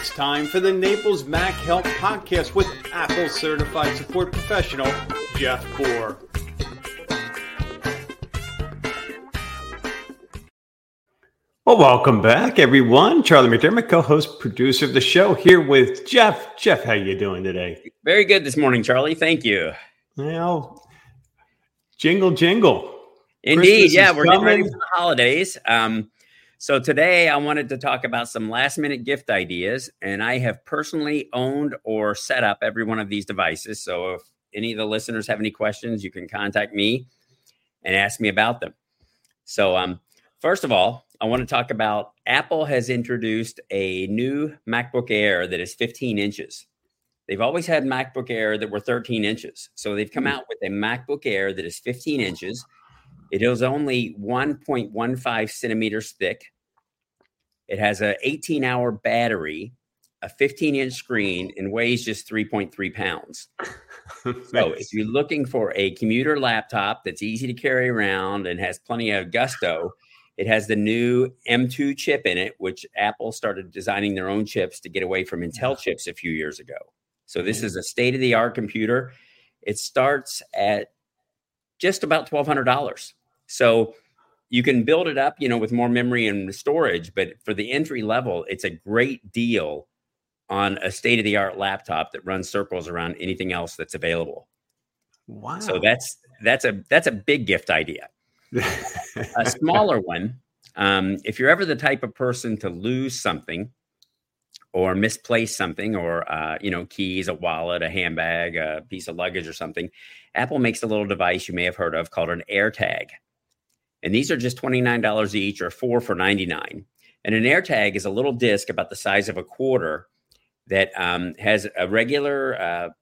It's time for the Naples Mac Help Podcast with Apple Certified Support Professional, Jeff Bohr. Well, welcome back, everyone. Charlie McDermott, co-host, producer of the show, here with Jeff. Jeff, how you doing today? Very good this morning, Charlie. Thank you. Well, jingle, jingle. Indeed, yeah, we're getting ready for the holidays. So today I wanted to talk about some last-minute gift ideas, and I have personally owned or set up every one of these devices. So if any of the listeners have any questions, you can contact me and ask me about them. So first of all, I want to talk about Apple has introduced a new MacBook Air that is 15 inches. They've always had MacBook Air that were 13 inches. So they've come out with a MacBook Air that is 15 inches. It is only 1.15 centimeters thick. It has an 18-hour battery, a 15-inch screen, and weighs just 3.3 pounds. So if you're looking for a commuter laptop that's easy to carry around and has plenty of gusto, it has the new M2 chip in it, which Apple started designing their own chips to get away from Intel chips a few years ago. So this is a state-of-the-art computer. It starts at just about $1,200. So you can build it up, with more memory and storage, but for the entry level, it's a great deal on a state-of-the-art laptop that runs circles around anything else that's available. Wow. So that's a big gift idea. A smaller one, if you're ever the type of person to lose something or misplace something or, keys, a wallet, a handbag, a piece of luggage or something, Apple makes a little device you may have heard of called an AirTag. And these are just $29 each or 4 for $99. And an AirTag is a little disc about the size of a quarter that has a regular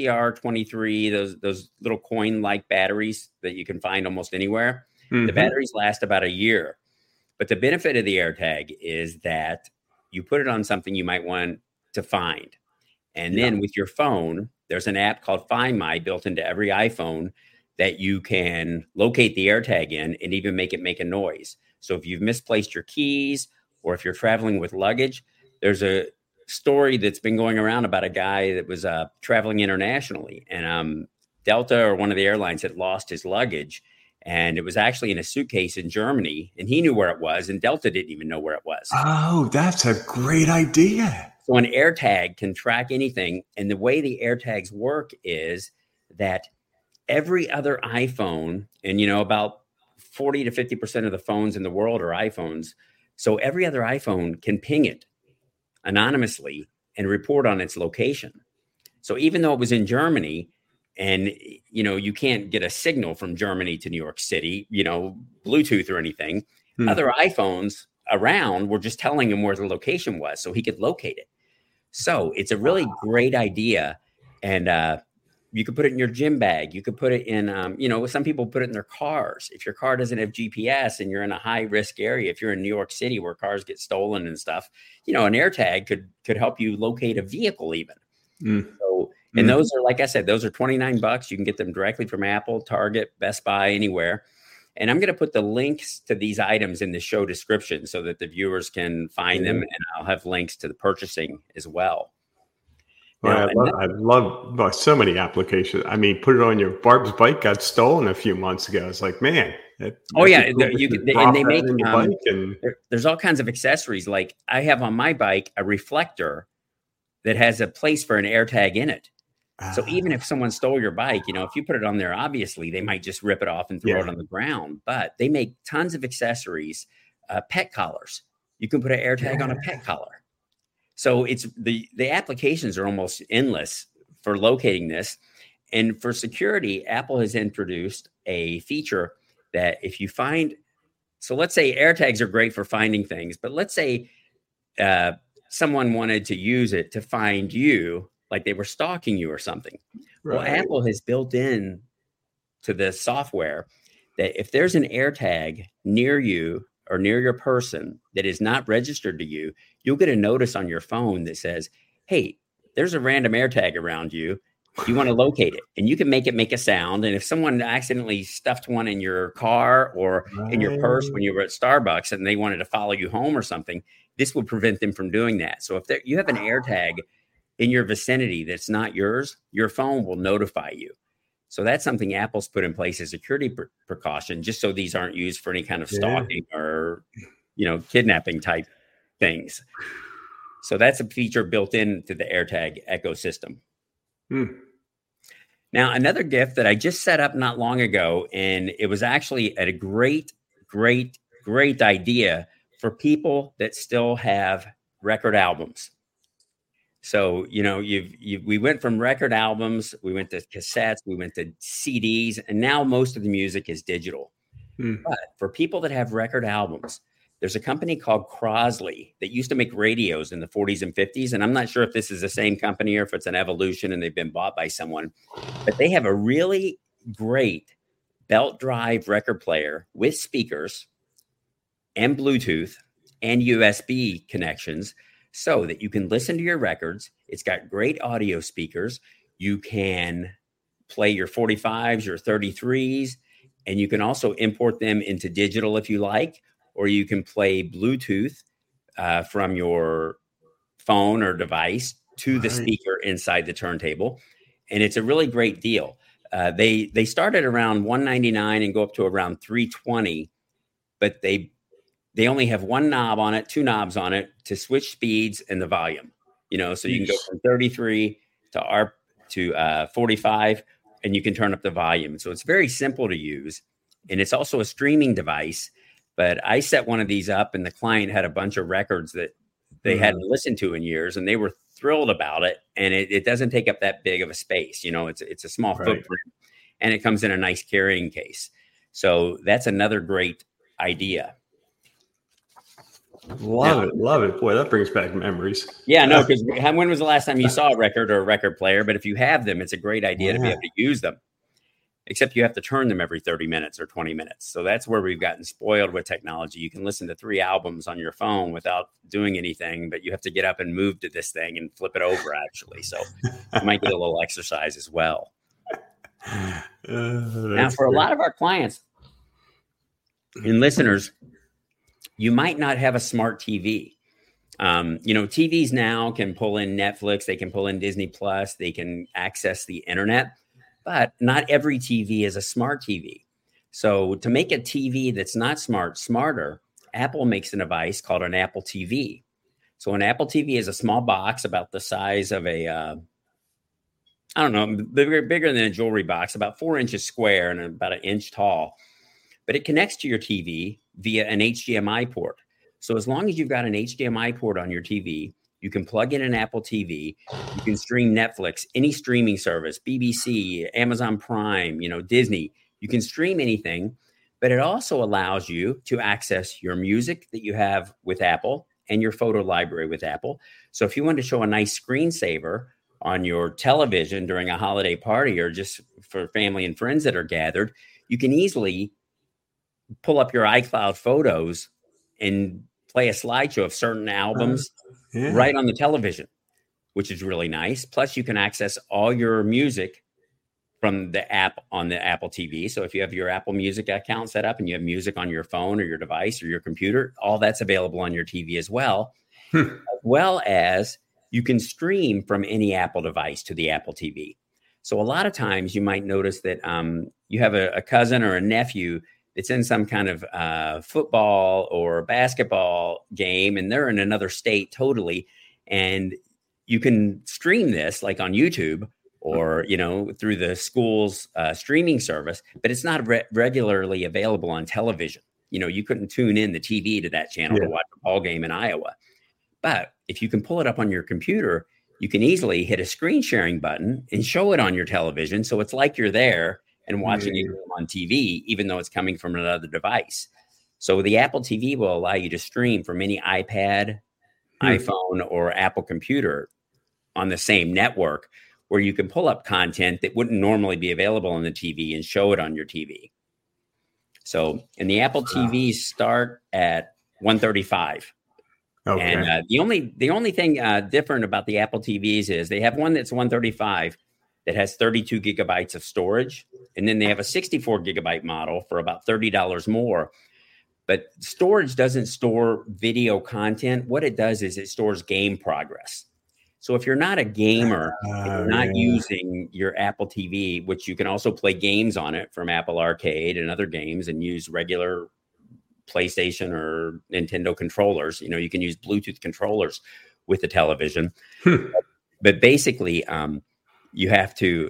CR23, those little coin-like batteries that you can find almost anywhere. Mm-hmm. The batteries last about a year. But the benefit of the AirTag is that you put it on something you might want to find. And then with your phone, there's an app called Find My built into every iPhone that you can locate the AirTag in and even make it make a noise. So if you've misplaced your keys or if you're traveling with luggage, there's a story that's been going around about a guy that was traveling internationally, and Delta or one of the airlines had lost his luggage, and it was actually in a suitcase in Germany, and he knew where it was, and Delta didn't even know where it was. Oh, that's a great idea. So an AirTag can track anything, and the way the AirTags work is that every other iPhone, and about 40 to 50% of the phones in the world are iPhones. So every other iPhone can ping it anonymously and report on its location. So even though it was in Germany and, you can't get a signal from Germany to New York City, Bluetooth or anything, other iPhones around were just telling him where the location was so he could locate it. So it's a really great idea. And, you could put it in your gym bag. You could put it in, some people put it in their cars. If your car doesn't have GPS and you're in a high risk area, if you're in New York City where cars get stolen and stuff, an AirTag could help you locate a vehicle even. So, and those are, like I said, those are $29. You can get them directly from Apple, Target, Best Buy, anywhere. And I'm going to put the links to these items in the show description so that the viewers can find them. And I'll have links to the purchasing as well. Well, I love so many applications. I mean, put it on your Barb's bike got stolen a few months ago. It's like, man. They make there's all kinds of accessories. Like I have on my bike a reflector that has a place for an AirTag in it. So even if someone stole your bike, if you put it on there, obviously they might just rip it off and throw it on the ground. But they make tons of accessories, pet collars. You can put an AirTag on a pet collar. So it's the applications are almost endless for locating this. And for security, Apple has introduced a feature that if you find, so let's say AirTags are great for finding things, but let's say someone wanted to use it to find you, like they were stalking you or something. Right. Well, Apple has built in to the software that if there's an AirTag near you or near your person that is not registered to you, you'll get a notice on your phone that says, hey, there's a random AirTag around you. You want to locate it, and you can make it make a sound. And if someone accidentally stuffed one in your car or in your purse when you were at Starbucks and they wanted to follow you home or something, this will prevent them from doing that. So if you have an AirTag in your vicinity that's not yours, your phone will notify you. So that's something Apple's put in place as a security precaution, just so these aren't used for any kind of stalking or, kidnapping type things. So that's a feature built into the AirTag ecosystem. Now, another gift that I just set up not long ago, and it was actually a great idea for people that still have record albums. So, we went from record albums, we went to cassettes, we went to CDs, and now most of the music is digital. But for people that have record albums, there's a company called Crosley that used to make radios in the 40s and 50s. And I'm not sure if this is the same company or if it's an evolution and they've been bought by someone. But they have a really great belt drive record player with speakers and Bluetooth and USB connections so that you can listen to your records. It's got great audio speakers. You can play your 45s, your 33s, and you can also import them into digital if you like, or you can play Bluetooth from your phone or device to the speaker inside the turntable. And it's a really great deal. They start at around $199 and go up to around $320, but they only have one knob on it, two knobs on it to switch speeds and the volume. So you can go from 33 to 45, and you can turn up the volume. So it's very simple to use, and it's also a streaming device. But I set one of these up, and the client had a bunch of records that they hadn't listened to in years, and they were thrilled about it. And it doesn't take up that big of a space. It's a small footprint, and it comes in a nice carrying case. So that's another great idea. Love it. Boy, that brings back memories. Yeah, no, because when was the last time you saw a record or a record player? But if you have them, it's a great idea to be able to use them. Except you have to turn them every 30 minutes or 20 minutes. So that's where we've gotten spoiled with technology. You can listen to 3 albums on your phone without doing anything, but you have to get up and move to this thing and flip it over, actually. So you might get a little exercise as well. Now, for a lot of our clients and listeners, you might not have a smart TV. TVs now can pull in Netflix, they can pull in Disney Plus, they can access the internet. But not every TV is a smart TV. So to make a TV that's not smarter, Apple makes a device called an Apple TV. So an Apple TV is a small box about the size of bigger than a jewelry box, about 4 inches square and about 1 inch tall. But it connects to your TV via an HDMI port. So as long as you've got an HDMI port on your TV, you can plug in an Apple TV. You can stream Netflix, any streaming service, BBC, Amazon Prime, Disney. You can stream anything, but it also allows you to access your music that you have with Apple and your photo library with Apple. So if you want to show a nice screensaver on your television during a holiday party or just for family and friends that are gathered, you can easily pull up your iCloud photos and play a slideshow of certain albums right on the television, which is really nice. Plus, you can access all your music from the app on the Apple TV. So if you have your Apple Music account set up and you have music on your phone or your device or your computer, all that's available on your TV as well. As well as you can stream from any Apple device to the Apple TV. So a lot of times you might notice that you have a cousin or a nephew that's in some kind of football or basketball game, and they're in another state totally. And you can stream this like on YouTube or, through the school's streaming service, but it's not regularly available on television. You couldn't tune in the TV to that channel to watch a ball game in Iowa. But if you can pull it up on your computer, you can easily hit a screen sharing button and show it on your television. So it's like you're there and watching it on TV, even though it's coming from another device. So the Apple TV will allow you to stream from any iPad, iPhone, or Apple computer on the same network, where you can pull up content that wouldn't normally be available on the TV and show it on your TV. So, and the Apple TVs start at $135. Okay. And the only thing different about the Apple TVs is they have one that's $135 that has 32 gigabytes of storage. And then they have a 64 gigabyte model for about $30 more. But storage doesn't store video content. What it does is it stores game progress. So if you're not a gamer, if you're not using your Apple TV, which you can also play games on it from Apple Arcade and other games and use regular PlayStation or Nintendo controllers, you can use Bluetooth controllers with the television. But basically, you have to,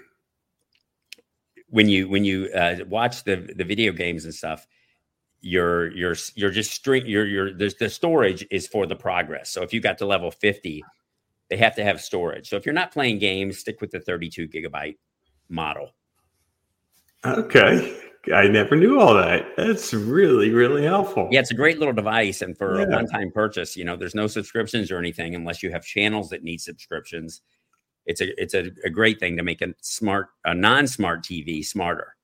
when you watch the video games and stuff, you're just the storage is for the progress. So if you got to level 50, they have to have storage. So if you're not playing games, stick with the 32 gigabyte model. Okay. I never knew all that. That's really, really helpful. Yeah, it's a great little device. And for a one-time purchase, there's no subscriptions or anything unless you have channels that need subscriptions. It's a great thing to make a non-smart TV smarter.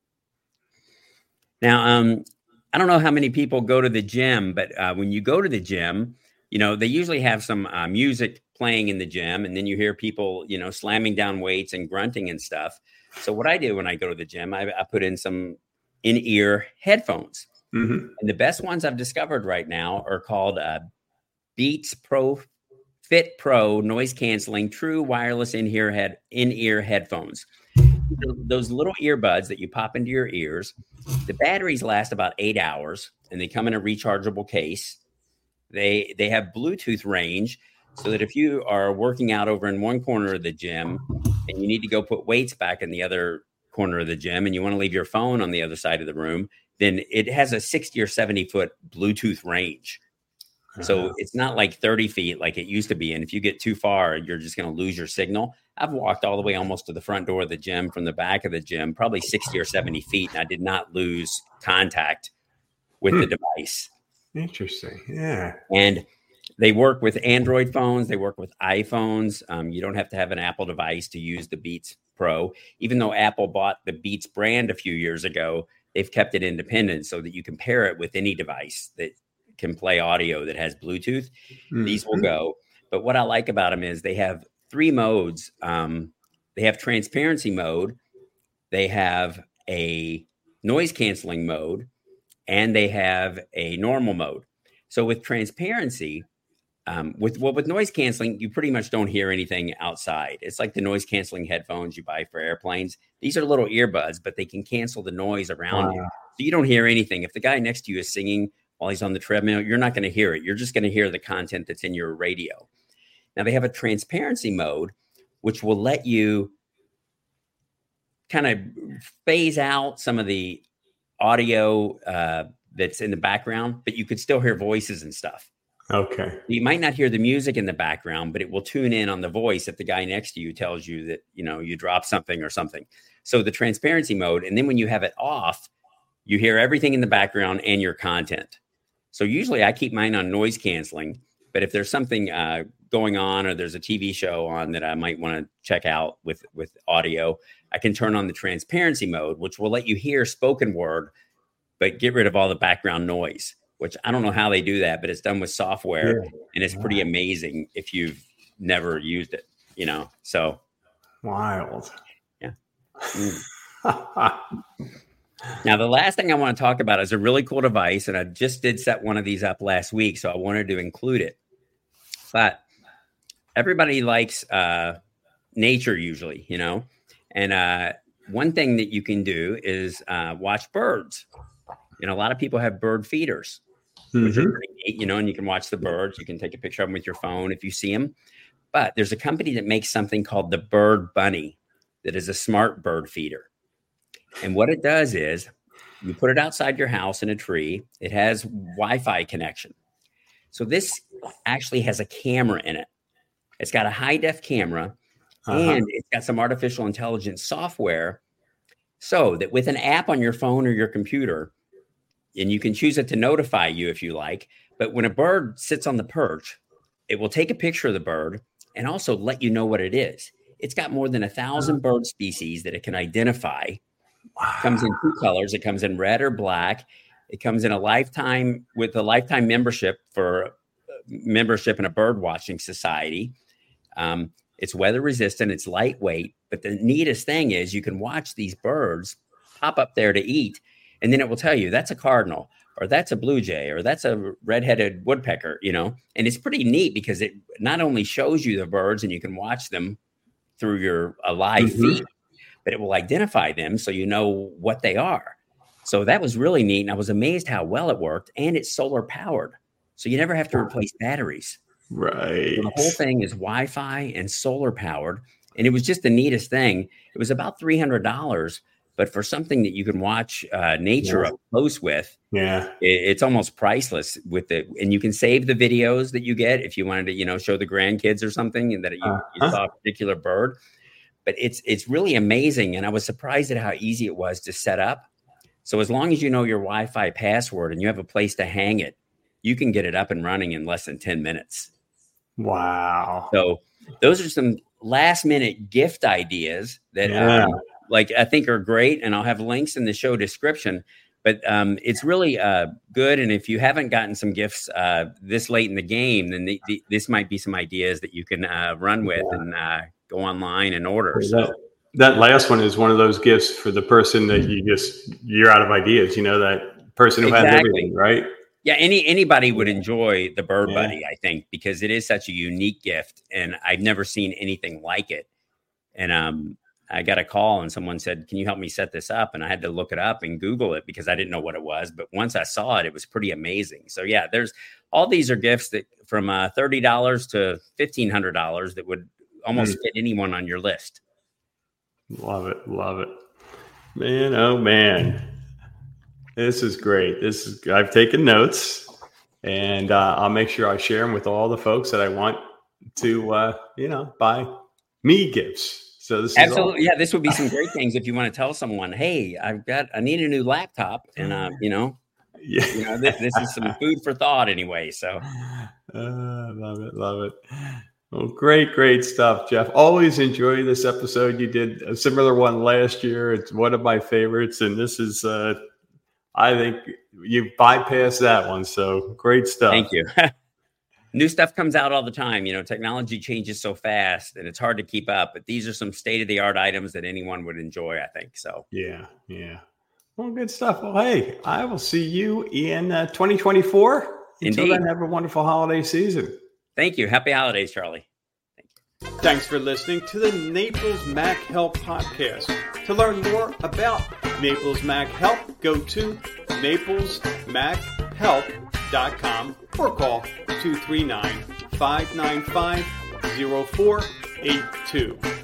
Now, I don't know how many people go to the gym, but when you go to the gym, they usually have some music playing in the gym, and then you hear people, slamming down weights and grunting and stuff. So what I do when I go to the gym, I put in some in-ear headphones. And the best ones I've discovered right now are called Beats Fit Pro noise canceling true wireless in-ear headphones. Those little earbuds that you pop into your ears. The batteries last about 8 hours, and they come in a rechargeable case. They have Bluetooth range, so that if you are working out over in one corner of the gym and you need to go put weights back in the other corner of the gym and you want to leave your phone on the other side of the room, then it has a 60 or 70 foot Bluetooth range. So it's not like 30 feet like it used to be. And if you get too far, you're just going to lose your signal. I've walked all the way almost to the front door of the gym from the back of the gym, probably 60 or 70 feet. And I did not lose contact with the device. Interesting. Yeah. And they work with Android phones. They work with iPhones. You don't have to have an Apple device to use the Beats Pro. Even though Apple bought the Beats brand a few years ago, they've kept it independent so that you can pair it with any device that can play audio that has Bluetooth. These will go. But what I like about them is they have 3 modes. They have transparency mode. They have a noise canceling mode, and they have a normal mode. So with transparency, with noise canceling, you pretty much don't hear anything outside. It's like the noise canceling headphones you buy for airplanes. These are little earbuds, but they can cancel the noise around you. So you don't hear anything. If the guy next to you is singing while he's on the treadmill, you're not going to hear it. You're just going to hear the content that's in your radio. Now they have a transparency mode, which will let you kind of phase out some of the audio that's in the background, but you could still hear voices and stuff. Okay. You might not hear the music in the background, but it will tune in on the voice if the guy next to you tells you that, you dropped something or something. So the transparency mode, and then when you have it off, you hear everything in the background and your content. So usually I keep mine on noise canceling, but if there's something going on or there's a TV show on that I might want to check out with audio, I can turn on the transparency mode, which will let you hear spoken word, but get rid of all the background noise, which I don't know how they do that, but it's done with software and it's pretty amazing if you've never used it, so. Wild. Yeah. Now, the last thing I want to talk about is a really cool device, and I just did set one of these up last week, so I wanted to include it. But everybody likes nature usually, and one thing that you can do is watch birds. A lot of people have bird feeders, which are pretty neat, and you can watch the birds. You can take a picture of them with your phone if you see them. But there's a company that makes something called the Bird Bunny that is a smart bird feeder. And what it does is you put it outside your house in a tree. It has Wi-Fi connection. So this actually has a camera in it. It's got a high-def camera, and it's got some artificial intelligence software so that with an app on your phone or your computer, and you can choose it to notify you if you like, but when a bird sits on the perch, it will take a picture of the bird and also let you know what it is. It's got more than 1,000 bird species that it can identify. Wow. It comes in 2 colors. It comes in red or black. It comes in a lifetime membership for membership in a bird watching society. It's weather resistant. It's lightweight. But the neatest thing is you can watch these birds pop up there to eat. And then it will tell you that's a cardinal. or that's a blue jay, or that's a red-headed woodpecker, and it's pretty neat because it not only shows you the birds and you can watch them through your live feed, but it will identify them so you know what they are. So that was really neat. And I was amazed how well it worked, and it's solar powered. So you never have to replace batteries. Right. So the whole thing is Wi-Fi and solar powered. And it was just the neatest thing. It was about $300, but for something that you can watch nature up close with, it's almost priceless with it. And you can save the videos that you get if you wanted to, show the grandkids or something, and that you saw a particular bird. But it's really amazing. And I was surprised at how easy it was to set up. So as long as you know your Wi-Fi password and you have a place to hang it, you can get it up and running in less than 10 minutes. Wow. So those are some last minute gift ideas that I think are great. And I'll have links in the show description, but it's really good. And if you haven't gotten some gifts this late in the game, then this might be some ideas that you can run with and go online and order. So that last one is one of those gifts for the person that you're out of ideas, that person who has everything, right? Yeah, anybody would enjoy the Bird Buddy, I think, because it is such a unique gift, and I've never seen anything like it. And I got a call, and someone said, "Can you help me set this up?" And I had to look it up and Google it because I didn't know what it was. But once I saw it, it was pretty amazing. So yeah, there's all these are gifts that from $30 to $1,500 that would almost fit anyone on your list. Love it, man! Oh man. This is great. I've taken notes, and I'll make sure I share them with all the folks that I want to, buy me gifts. So this absolutely, is this would be some great things if you want to tell someone, "Hey, I need a new laptop," and this is some food for thought anyway. So, love it. Well, great stuff, Jeff. Always enjoy this episode. You did a similar one last year. It's one of my favorites, and this is. I think you bypassed that one. So great stuff. Thank you. New stuff comes out all the time. Technology changes so fast and it's hard to keep up. But these are some state-of-the-art items that anyone would enjoy, I think. So yeah. Well, good stuff. Well, hey, I will see you in 2024. Until then, have a wonderful holiday season. Thank you. Happy holidays, Charlie. Thanks for listening to the Naples Mac Help Podcast. To learn more about Naples Mac Help, go to naplesmachelp.com or call 239-595-0482.